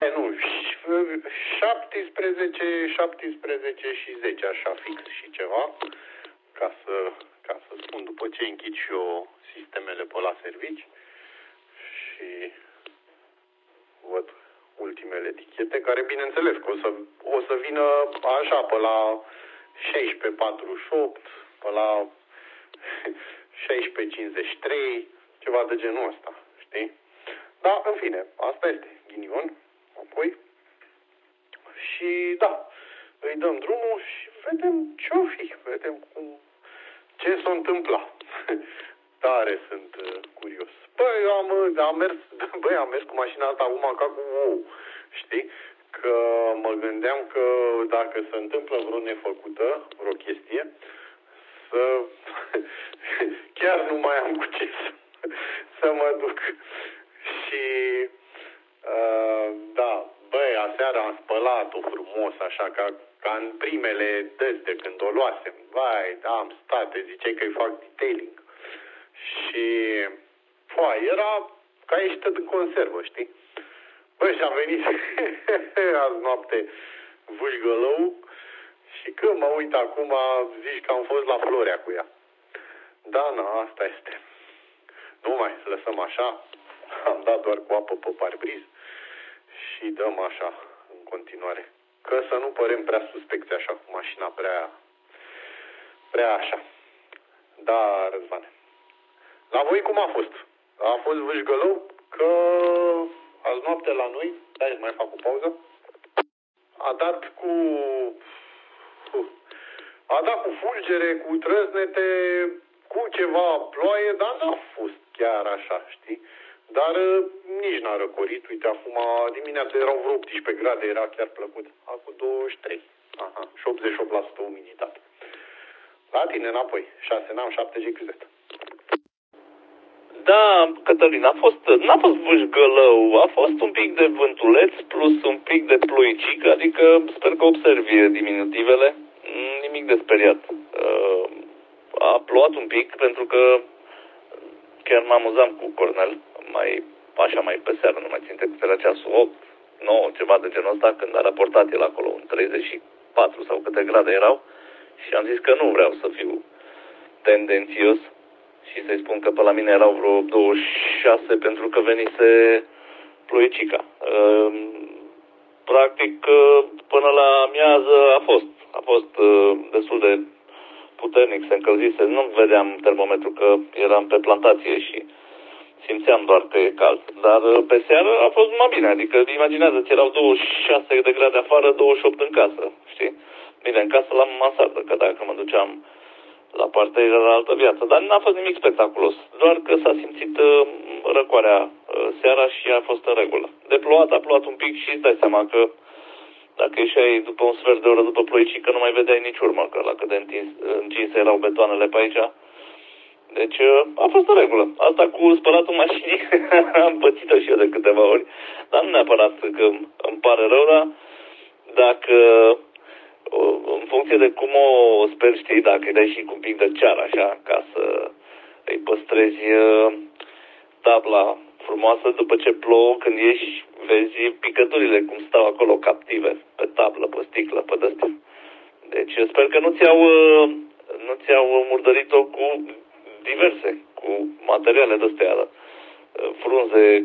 Nu, 17 și 10, așa fix și ceva, ca să spun după ce închid și eu sistemele pe la servici și văd ultimele etichete, care bineînțeles că o să vină așa pe la 16:48, pe la 16:53, ceva de genul ăsta, știi? Da, în fine, asta este ghinion, apoi. Și da, îi dăm drumul și vedem ce-o fi, vedem ce s-a întâmplat. Tare sunt curios. Băi, am mers cu mașina asta acum ca cu ou, știi? Că mă gândeam că dacă se întâmplă vreo nefăcută, vreo chestie, chiar nu mai am cu ce să mă duc. Și da, băi, aseară am spălat-o frumos, așa, ca în primele dăți de când o luasem. Vai, da, am stat, ziceai că îi fac detailing. Și, era ca ieșită din conservă, știi? Băi, și-a venit azi noapte vâșgălău și când mă uit acum, zici că am fost la Florea cu ea. Da, asta este. Nu mai lăsăm așa, am dat doar cu apă pe parbriz și dăm așa în continuare. Că să nu părem prea suspecți așa cu mașina prea așa. Da, Răzvane. La voi cum a fost? A fost vâșgălău? Că azi noapte la noi, dai, mai fac o pauză, a dat cu fulgere, cu trăznete, cu ceva ploaie, dar n-a fost chiar așa, știi? Dar nici n-a răcorit. Uite, acum dimineața erau vreo 18 grade, era chiar plăcut. Acum 23. Aha, și 88% umiditate. La tine înapoi, 6 n-am 7 GQZ. Da, Cătălin, n-a fost vâșgălău, a fost un pic de vântuleț plus un pic de ploicică, adică sper că observi diminutivele, nimic de speriat. A plouat un pic pentru că chiar mă amuzam cu Cornel, mai pe seară, nu mai țin cât era ceasul 8, 9, ceva de genul ăsta, când a raportat el acolo în 34 sau câte grade erau și am zis că nu vreau să fiu tendențios și să-i spun că pe la mine erau vreo 26 pentru că venise ploicica. Practic, până la amiază a fost destul de puternic, se încălzise. Nu vedeam termometru că eram pe plantație și simțeam doar că e cald. Dar pe seară a fost mai bine, adică imaginează-ți, erau 26 de grade afară, 28 în casă, știi? Bine, în casă la mansardă, că dacă mă duceam la partea era altă viață, dar n-a fost nimic spectaculos, doar că s-a simțit răcoarea seara și a fost în regulă. De plouat, a plouat un pic și îți dai seama că dacă ieșeai după un sfert de oră după ploicică, nu mai vedeai nici urmă, că la cât de încinse erau betoanele pe aici. Deci a fost în regulă. Asta cu spălatul mașinii am pățit-o și eu de câteva ori, dar nu neapărat că îmi pare rău, dar dacă în funcție de cum o sper, știi, dacă îi dai și cu un pic de ceară, așa, ca să îi păstrezi tabla frumoasă, după ce plouă, când ieși, vezi picăturile, cum stau acolo captive, pe tablă, pe sticlă, pe dăstea. Deci sper că nu ți-au murdărit-o cu diverse, cu materiale de-astea, frunze,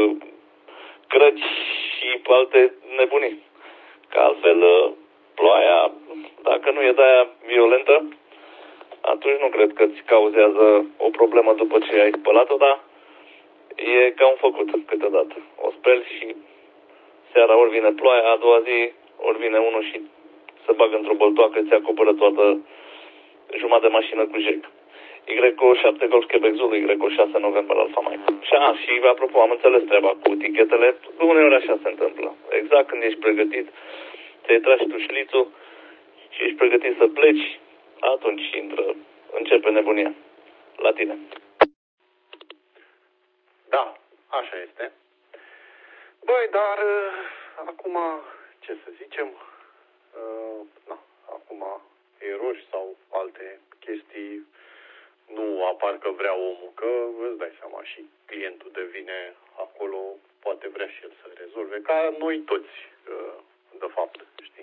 crăci și alte nebunii. Că altfel, ploaia, dacă nu e de-aia violentă, atunci nu cred că îți cauzează o problemă după ce ai spălat-o, dar e ca un făcut câteodată. O speli și seara ori vine ploaia, a doua zi ori vine unul și se bagă într-o băltoacă, ți acoperă toată jumătate de mașină cu jec. Y7 Golf Quebec Zulu, Y6 November Alfa Mike. Și apropo, am înțeles treaba cu tichetele, uneori așa se întâmplă. Exact când ești pregătit, ți-ai tras tu șlițul și ești pregătit să pleci, atunci începe nebunia. La tine. Da, așa este. Băi, dar acum, ce să zicem, acum erori sau alte chestii nu apar că vrea omul, că îți dai seama și clientul devine acolo poate vrea și el să rezolve, ca noi toți, de fapt, știi.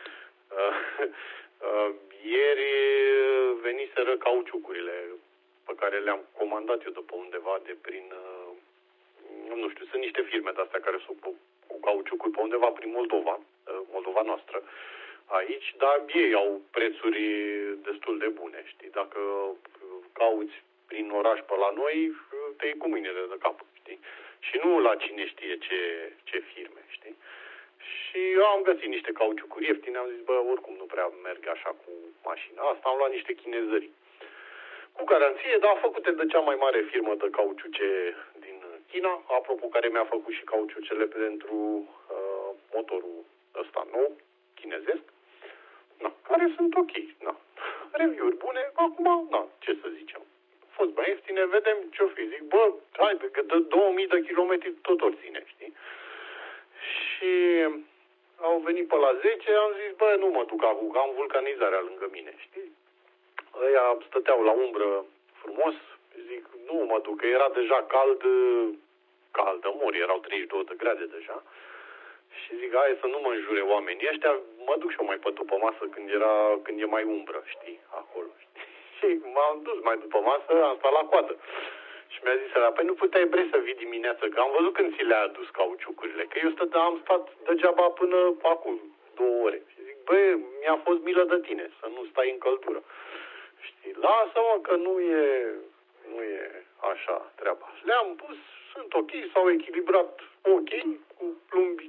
Ieri veniseră cauciucurile pe care le-am comandat eu de pe undeva de prin, nu știu, sunt niște firme de-astea care se ocupă cu cauciucuri pe undeva prin Moldova, Moldova noastră, aici, dar ei au prețuri destul de bune, știi. Dacă cauți prin oraș pe la noi, te iei cu mâinile de cap, știi. Și nu la cine știe ce firme, știi. Și eu am găsit niște cauciucuri ieftine, am zis, bă, oricum nu prea merg așa cu mașina asta, am luat niște chinezării. Cu garanție, dar făcute de cea mai mare firmă de cauciuce din China, apropo, care mi-a făcut și cauciucele pentru motorul ăsta nou, chinezesc, na, care sunt ok, na. Review-uri bune, acum, na, ce să zicem. A fost mai ieftine, vedem ce-o fi. Zic, bă, hai, că de 2000 de kilometri tot ori ține, știi? Și au venit pe la 10, am zis, bă, nu mă duc acum, că am vulcanizarea lângă mine, știi? Ăia stăteau la umbră frumos, zic, nu mă duc, că era deja cald, mori, erau 32 de grade deja. Și zic, hai să nu mă înjure oamenii ăștia, mă duc și eu mai pe după masă când e mai umbră, știi, acolo, știi? Și m-am dus mai după masă, am stat la coadă. Și mi-a zis ăla, păi nu puteai bre să vii dimineață, că am văzut când ți le-a adus cauciucurile, că eu am stat degeaba până acum 2 ore. Și zic, băi, mi-a fost milă de tine, să nu stai în căldură. Știi, lasă-mă că nu e așa treaba. Le-am pus, sunt ok, s-au echilibrat ok, cu plumbi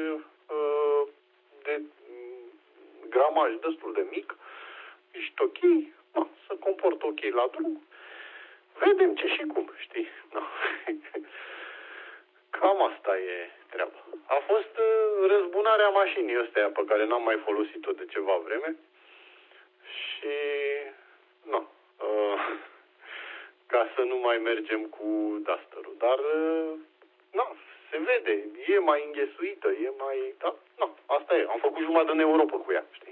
de gramaj destul de mic, ești ok, da, se comportă ok la drum, vedem ce și cum, știi? Da. Cam asta e treaba. A fost răzbunarea mașinii ăsteia pe care n-am mai folosit-o de ceva vreme și nu, ca să nu mai mergem cu Duster-ul. Dar, na, se vede, e mai înghesuită, e mai, da, na, asta e. Am făcut jumătate în Europa cu ea, știi?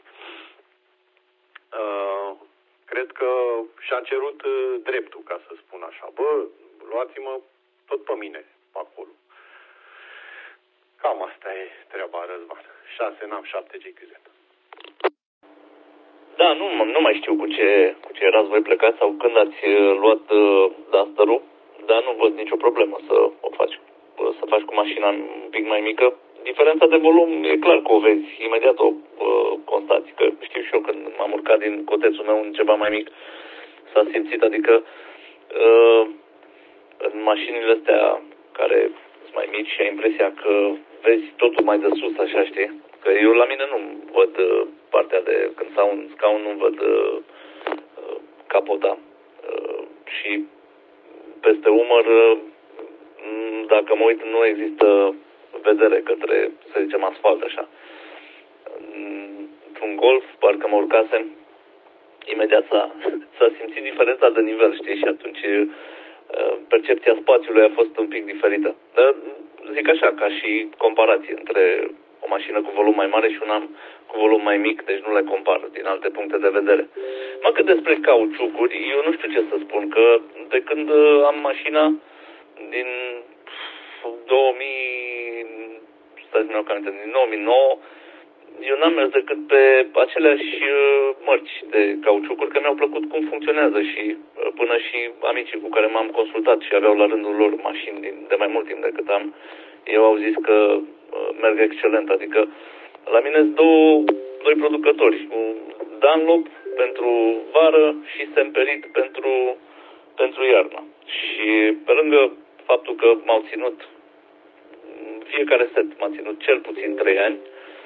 Cred că și-a cerut dreptul, ca să spun așa. Bă, luați-mă tot pe mine, pe acolo. Cam asta e treaba, Răzvan. 6 NAV, 7 GQZ. Da, nu mai știu cu ce erați voi plecați sau când ați luat Duster-ul, dar nu văd nicio problemă să o faci. Să faci cu mașina un pic mai mică. Diferența de volum e clar că o vezi, imediat o constați, că știu și eu când m-am urcat din cotețul meu în ceva mai mic, s-a simțit, adică în mașinile astea care sunt mai mici și ai impresia că vezi totul mai de sus, așa, știi? Că eu la mine nu văd partea de când stau în scaun, nu văd capota și peste umăr, dacă mă uit, nu există vedere către, să zicem, asfalt, așa. Într-un Golf, parcă mă urcasem, imediat s-a simțit diferența de nivel, știi, și atunci percepția spațiului a fost un pic diferită. Dar zic așa, ca și comparație între o mașină cu volum mai mare și una cu volum mai mic, deci nu le compar din alte puncte de vedere. Mă, că despre cauciucuri, eu nu știu ce să spun, că de când am mașina din 2009, eu n-am mers decât pe aceleași mărci de cauciucuri, că mi-au plăcut cum funcționează și până și amicii cu care m-am consultat și aveau la rândul lor mașini de mai mult timp decât am, eu au zis că merg excelent, adică la mine sunt doi producători, Dunlop pentru vară și Semperit pentru iarnă. Și pe lângă faptul că m-au ținut, fiecare set m-a ținut cel puțin 3 ani,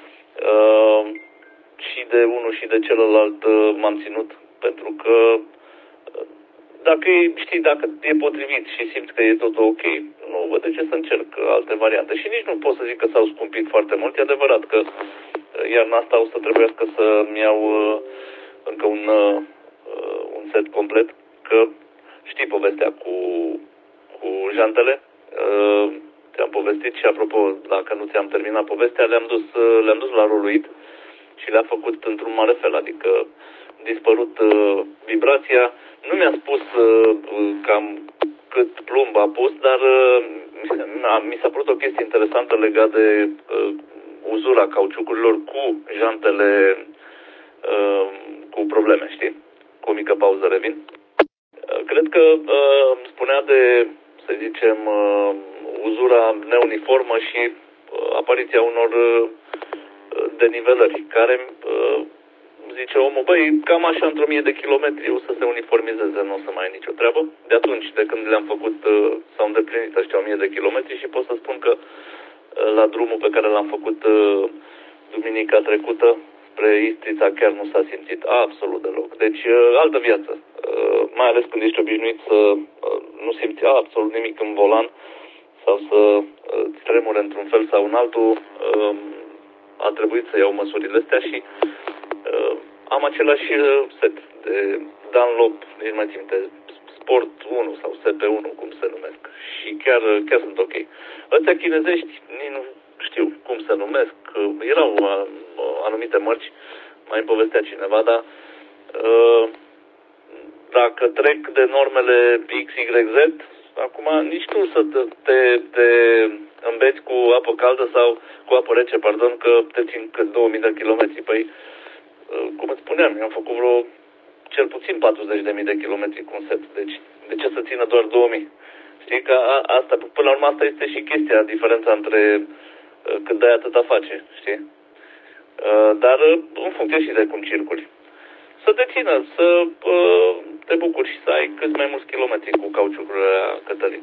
și de unul și de celălalt m-am ținut, pentru că dacă e potrivit și simți că e totul ok, nu văd de ce să încerc alte variante. Și nici nu pot să zic că s-au scumpit foarte mult. E adevărat că iarna asta o să trebuiască să-mi iau încă un set complet, că știi povestea cu jantele. Te-am povestit și apropo, dacă nu ți-am terminat povestea, le-am dus la roluit și le-a făcut într-un mare fel, adică dispărut vibrația. Nu mi-a spus cam cât plumb a pus, dar mi s-a părut o chestie interesantă legată de uzura cauciucurilor cu jantele cu probleme, știi? Cu o mică pauză revin. Cred că spunea de, să zicem, uzura neuniformă și apariția unor denivelări, care zice omul, băi, cam așa într-o 1000 de kilometri o să se uniformizeze, nu o să mai ai nicio treabă. De atunci, de când le-am făcut, s-au îndeplinit ăștia 1000 de kilometri și pot să spun că la drumul pe care l-am făcut duminica trecută spre Istrița chiar nu s-a simțit absolut deloc. Deci, altă viață. Mai ales când ești obișnuit să nu simți absolut nimic în volan sau să tremure într-un fel sau în altul, a trebuit să iau măsurile astea și am același set de Dunlop, nici mai țin minte, Sport 1 sau SP1, cum se numesc. Și chiar sunt ok. Ăstea chinezești, nici nu știu cum se numesc. Erau anumite mărci, mai îmi povestea cineva, dar dacă trec de normele XYZ, acum nici nu să te îmbeți cu apă caldă sau cu apă rece, pardon, că te țin cât 2000 de kilometri. Păi, cum îți spuneam, eu am făcut vreo cel puțin 40.000 de kilometri cu un set. Deci, de ce să țină doar 2000? Știi că asta, până la urmă, asta este și chestia, diferența între cât dai atâta face, știi? Dar în funcție și de cum circuli. Să te țină, să te bucuri și să ai cât mai mulți kilometri cu cauciucurile, Cătălin.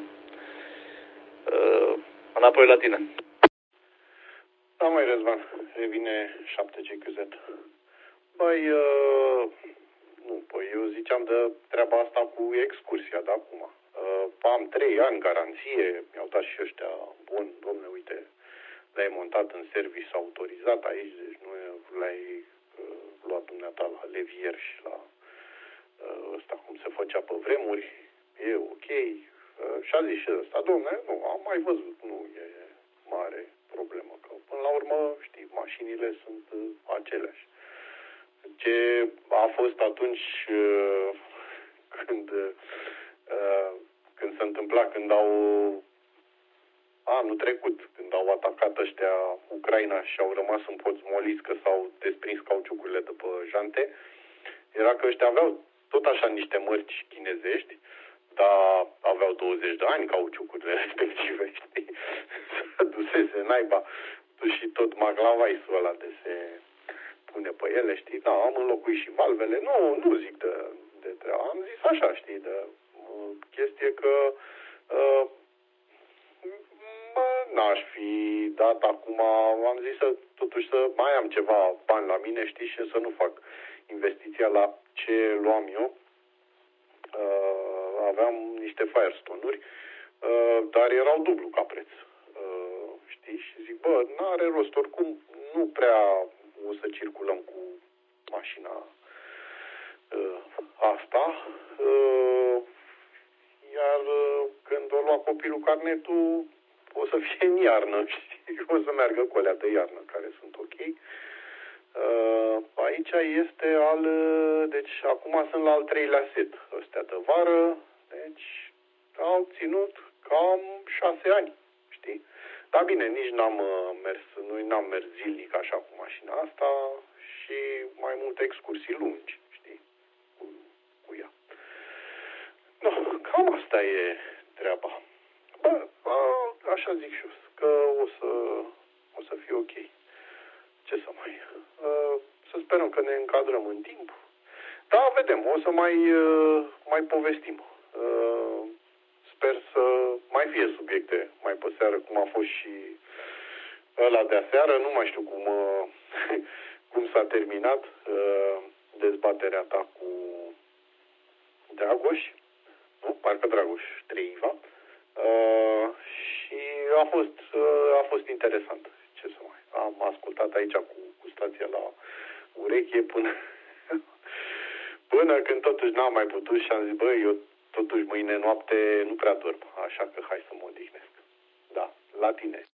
Înapoi la tine. Da, mai Răzvan, revine 7GQZ. Băi, nu, păi eu ziceam de treaba asta cu excursia, da, acum. Am 3 ani garanție, mi-au dat și ăștia, bun, domne, uite, le-ai montat în serviciu autorizat aici, deci nu le-ai luat dumneata la levier și la ăsta cum se făcea pe vremuri, e ok. Și a zis și ăsta, domne, nu, am mai văzut, nu e mare problemă, că până la urmă, știi, mașinile sunt aceleași. Ce a fost atunci când se întâmpla, când anul trecut, când au atacat ăștia Ucraina și au rămas în pod smoliți că s-au desprins cauciucurile după jante, era că ăștia aveau tot așa niște mărci chinezești, dar aveau 20 de ani cauciucurile respective, știi? Să dusese naiba și tot maglavaisul ăla de se pune pe ele, știi? Da, am înlocuit și valvele. Nu zic de treaba. Am zis așa, știi, de chestie că n-aș fi dat acum, am zis totuși să mai am ceva bani la mine, știi, și să nu fac investiția la ce luam eu. Aveam niște Firestone-uri, dar erau dublu ca preț. Știi? Și zic, bă, n-are rost, oricum nu prea o să circulăm cu mașina asta. Iar când o lua copilul carnetul, o să fie în iarnă, știi? O să meargă cu alea de iarnă, care sunt ok. Aici este deci acum sunt la al 3-lea set, ăstea de vară, deci au ținut cam 6 ani, știi? Dar bine, nici n-am mers zilnic așa cu mașina asta și mai multe excursii lungi, știi, cu ea. No, cam asta e treaba. Bă, așa zic și eu, că o să fie ok. Ce să mai... să sperăm că ne încadrăm în timp. Da, vedem, o să mai povestim. Sper să mai fie subiecte mai pe seară, cum a fost și ăla de aseară. Nu mai știu cum s-a terminat dezbaterea ta cu Dragoș. Nu? Parcă Dragoș Treiva. Și a fost interesant. Ce să mai... Am ascultat aici cu stația la ureche până când totuși n-am mai putut și am zis, băi, eu totuși mâine noapte nu prea dorm, așa că hai să mă odihnesc. Da, la tine.